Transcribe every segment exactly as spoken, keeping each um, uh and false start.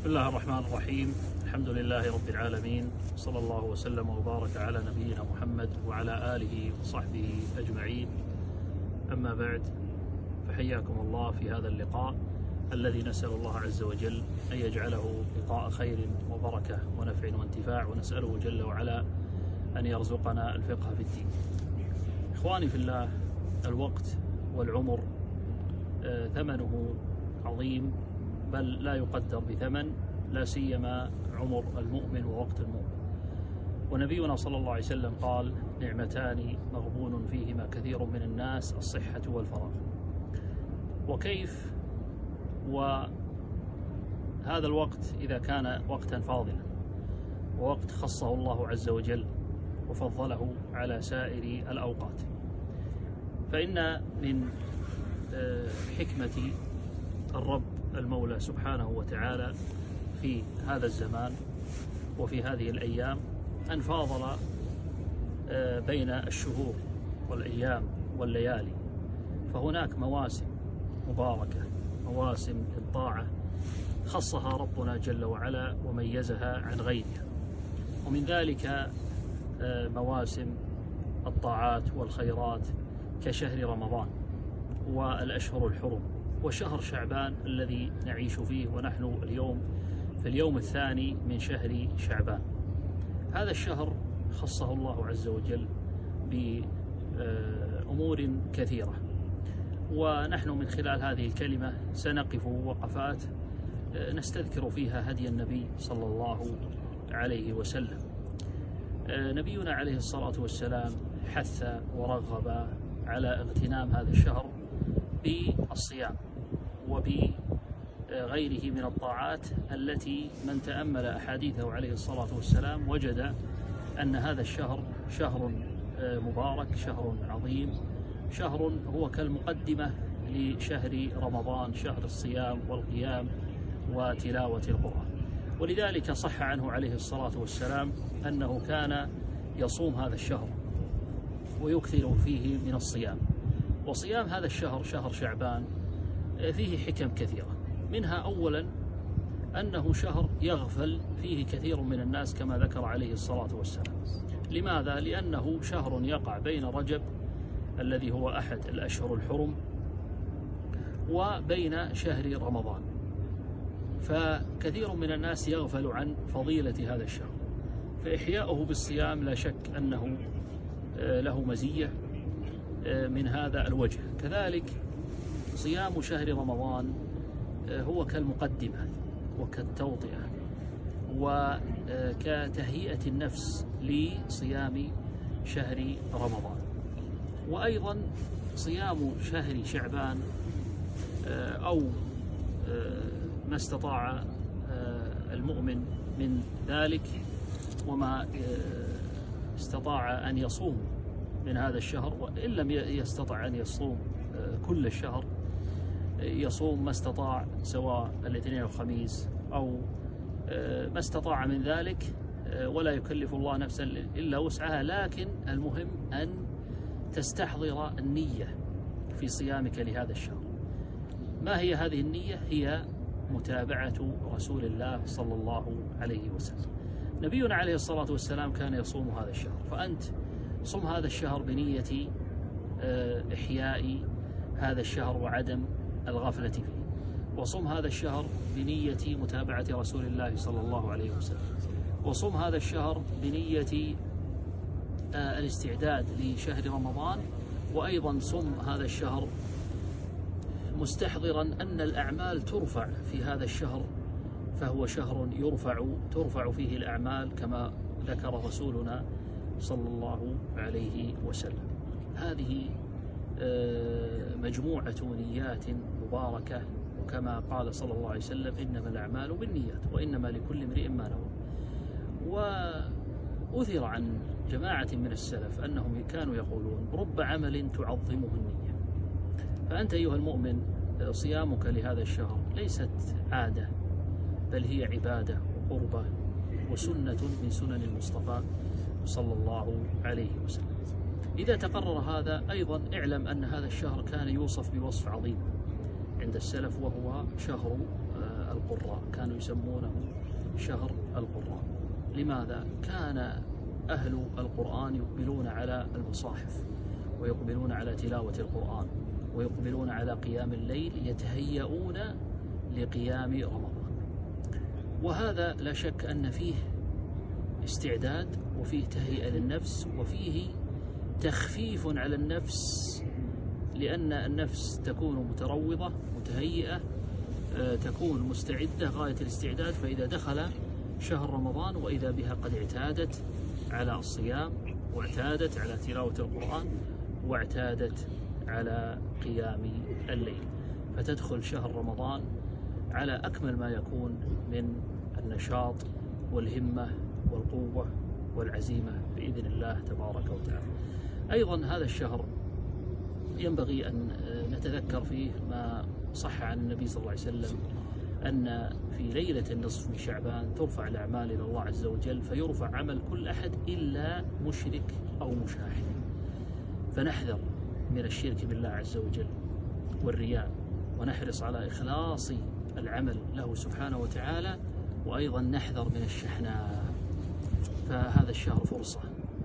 بسم الله الرحمن الرحيم. الحمد لله رب العالمين، صلى الله وسلم وبارك على نبينا محمد وعلى آله وصحبه أجمعين. أما بعد، فحياكم الله في هذا اللقاء الذي نسأل الله عز وجل أن يجعله لقاء خير وبركة ونفع وانتفاع، ونسأله جل وعلا أن يرزقنا الفقه في الدين. إخواني في الله، الوقت والعمر ثمنه عظيم، بل لا يقدر بثمن، لا سيما عمر المؤمن ووقت المؤمن. ونبينا صلى الله عليه وسلم قال: نعمتان مغبون فيهما كثير من الناس، الصحة والفراغ. وكيف وهذا الوقت إذا كان وقتا فاضلا، ووقت خصه الله عز وجل وفضله على سائر الأوقات. فإن من حكمة الرب المولى سبحانه وتعالى في هذا الزمان وفي هذه الأيام أن فاضل بين الشهور والأيام والليالي. فهناك مواسم مباركة، مواسم للطاعة خصها ربنا جل وعلا وميزها عن غيرها، ومن ذلك مواسم الطاعات والخيرات كشهر رمضان والأشهر الحرم وشهر شعبان الذي نعيش فيه، ونحن اليوم في اليوم الثاني من شهر شعبان. هذا الشهر خصه الله عز وجل بأمور كثيرة، ونحن من خلال هذه الكلمة سنقف وقفات نستذكر فيها هدي النبي صلى الله عليه وسلم. نبينا عليه الصلاة والسلام حث ورغب على اغتنام هذا الشهر بالصيام وبغيره من الطاعات التي من تأمل أحاديثه عليه الصلاة والسلام وجد أن هذا الشهر شهر مبارك، شهر عظيم، شهر هو كالمقدمة لشهر رمضان، شهر الصيام والقيام وتلاوة القرآن. ولذلك صح عنه عليه الصلاة والسلام أنه كان يصوم هذا الشهر ويكثر فيه من الصيام. وصيام هذا الشهر، شهر شعبان، فيه حكم كثيرة، منها أولا أنه شهر يغفل فيه كثير من الناس كما ذكر عليه الصلاة والسلام. لماذا؟ لأنه شهر يقع بين رجب الذي هو أحد الأشهر الحرم وبين شهر رمضان، فكثير من الناس يغفل عن فضيلة هذا الشهر، فإحياؤه بالصيام لا شك أنه له مزية من هذا الوجه. كذلك صيام شهر رمضان هو كالمقدمة وكالتوطئة وكتهيئة النفس لصيام شهر رمضان. وأيضا صيام شهر شعبان أو ما استطاع المؤمن من ذلك وما استطاع أن يصوم من هذا الشهر، وإن لم يستطع أن يصوم كل الشهر يصوم ما استطاع، سواء الاثنين والخميس أو ما استطاع من ذلك، ولا يكلف الله نفسا إلا وسعها. لكن المهم أن تستحضر النية في صيامك لهذا الشهر. ما هي هذه النية؟ هي متابعة رسول الله صلى الله عليه وسلم. نبينا عليه الصلاة والسلام كان يصوم هذا الشهر، فأنت صم هذا الشهر بنية إحياء هذا الشهر وعدم الغفلة فيه، وصم هذا الشهر بنية متابعة رسول الله صلى الله عليه وسلم، وصم هذا الشهر بنية الاستعداد لشهر رمضان. وأيضا صم هذا الشهر مستحضرا أن الأعمال ترفع في هذا الشهر، فهو شهر يرفع ترفع فيه الأعمال كما ذكر رسولنا صلى الله عليه وسلم. هذه مجموعة نيات مباركة، وكما قال صلى الله عليه وسلم: إنما الأعمال بالنيات وإنما لكل امرئ ما نوى. وأثر عن جماعة من السلف أنهم كانوا يقولون: رب عمل تعظمه النية. فأنت أيها المؤمن، صيامك لهذا الشهر ليست عادة، بل هي عبادة وقربة وسنة من سنن المصطفى صلى الله عليه وسلم. إذا تقرر هذا، أيضا اعلم أن هذا الشهر كان يوصف بوصف عظيم عند السلف، وهو شهر القراء، كانوا يسمونه شهر القراء. لماذا؟ كان أهل القرآن يقبلون على المصاحف، ويقبلون على تلاوة القرآن، ويقبلون على قيام الليل، يتهيئون لقيام رمضان. وهذا لا شك أن فيه استعداد، وفيه تهيئة للنفس، وفيه تخفيف على النفس، لأن النفس تكون متروضة متهيئة، تكون مستعدة غاية الاستعداد. فإذا دخل شهر رمضان وإذا بها قد اعتادت على الصيام، واعتادت على تلاوة القرآن، واعتادت على قيام الليل، فتدخل شهر رمضان على أكمل ما يكون من النشاط والهمة والقوة والعزيمة بإذن الله تبارك وتعالى. أيضا هذا الشهر ينبغي أن نتذكر فيه ما صح عن النبي صلى الله عليه وسلم، أن في ليلة النصف من شعبان ترفع الأعمال إلى الله عز وجل، فيرفع عمل كل أحد إلا مشرك أو مشاحن. فنحذر من الشرك بالله عز وجل والرياء، ونحرص على إخلاص العمل له سبحانه وتعالى، وأيضا نحذر من الشحناء. فهذا الشهر فرصة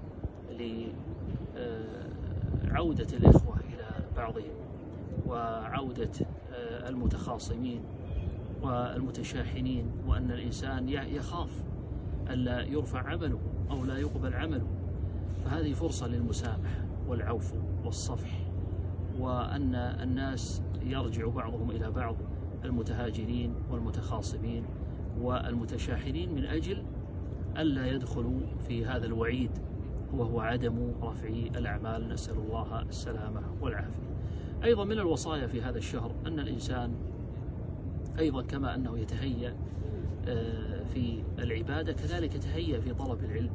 لعودة الإخوة إلى بعضهم، وعودة المتخاصمين والمتشاحنين، وأن الإنسان يخاف ألا يرفع عمله أو لا يقبل عمله. فهذه فرصة للمسامحة والعفو والصفح، وأن الناس يرجع بعضهم إلى بعض، المتهاجرين والمتخاصمين والمتشاحنين، من أجل ألا يدخلوا في هذا الوعيد، وهو عدم رفع الأعمال، نسأل الله السلامة والعافية. أيضا من الوصايا في هذا الشهر أن الإنسان أيضا كما أنه يتهيأ في العبادة، كذلك يتهيأ في طلب العلم،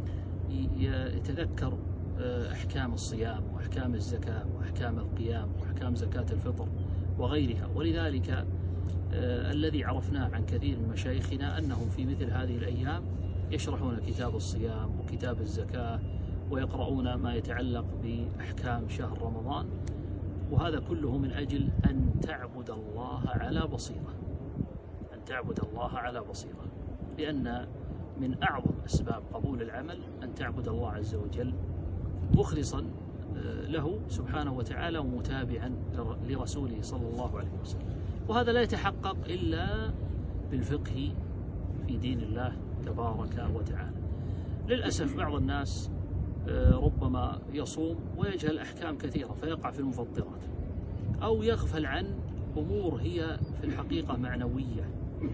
يتذكر أحكام الصيام وأحكام الزكاة وأحكام القيام وأحكام زكاة الفطر وغيرها. ولذلك الذي عرفناه عن كثير من مشايخنا أنهم في مثل هذه الأيام يشرحون كتاب الصيام وكتاب الزكاة، ويقرؤون ما يتعلق بأحكام شهر رمضان، وهذا كله من أجل أن تعبد الله على بصيرة، أن تعبد الله على بصيرة، لأن من أعظم أسباب قبول العمل أن تعبد الله عز وجل مخلصا له سبحانه وتعالى، ومتابعا لرسوله صلى الله عليه وسلم. وهذا لا يتحقق إلا بالفقه في دين الله تبارك وتعالى. للأسف بعض الناس ربما يصوم ويجهل أحكام كثيرة فيقع في المفطرات، أو يغفل عن أمور هي في الحقيقة معنوية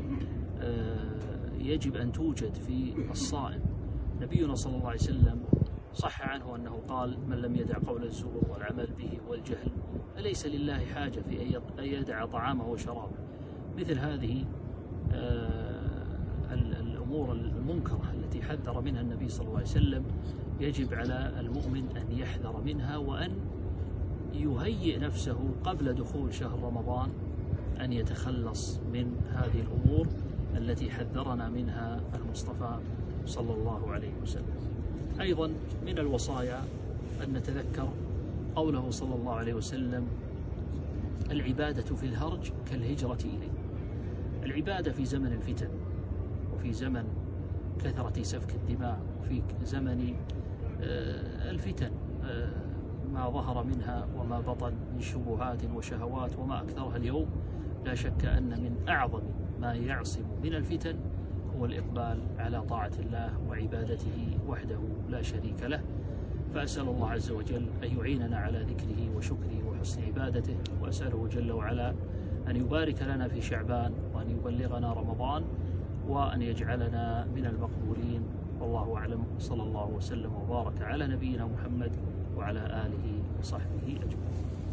يجب أن توجد في الصائم. نبينا صلى الله عليه وسلم صح عنه أنه قال: من لم يدع قول الزور والعمل به والجهل فليس لله حاجة في أن يدع طعامه وشرابه. مثل هذه الأمور المنكرة التي حذر منها النبي صلى الله عليه وسلم يجب على المؤمن أن يحذر منها، وأن يهيئ نفسه قبل دخول شهر رمضان أن يتخلص من هذه الأمور التي حذرنا منها المصطفى صلى الله عليه وسلم. أيضا من الوصايا أن نتذكر قوله صلى الله عليه وسلم: العبادة في الهرج كالهجرة إليه. العبادة في زمن الفتن، وفي زمن كثرة سفك الدماء، وفي زمن الفتن ما ظهر منها وما بطن من شبهات وشهوات وما أكثرها اليوم، لا شك أن من أعظم ما يعصم من الفتن هو الإقبال على طاعة الله وعبادته وحده لا شريك له. فأسأل الله عز وجل أن يعيننا على ذكره وشكره وحسن عبادته، وأسأله جل وعلا أن يبارك لنا في شعبان، وأن يبلغنا رمضان، وأن يجعلنا من المقبولين. والله أعلم، صلى الله وسلم وبارك على نبينا محمد وعلى آله وصحبه أجمعين.